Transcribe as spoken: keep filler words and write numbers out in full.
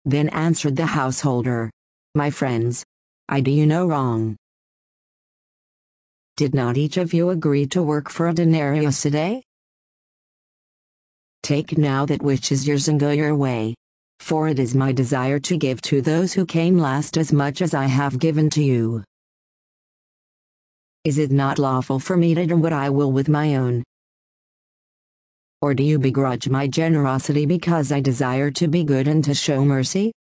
Then answered the householder, "My friends, I do you no wrong. Did not each of you agree to work for a denarius a day? Take now that which is yours and go your way. For it is my desire to give to those who came last as much as I have given to you. Is it not lawful for me to do what I will with my own? Or do you begrudge my generosity because I desire to be good and to show mercy?